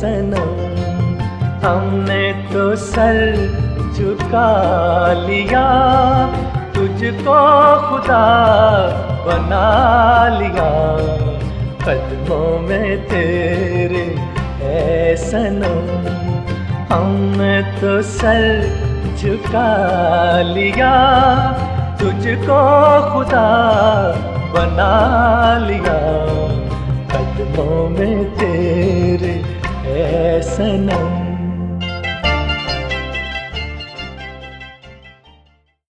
सनम। हमने तो सर झुका लिया, तुझको खुदा बना लिया। कदमों में तेरे है सनम। हमने तो सर झुका लिया, तुझको खुदा बना लिया। कदमों में तेरे है सनम।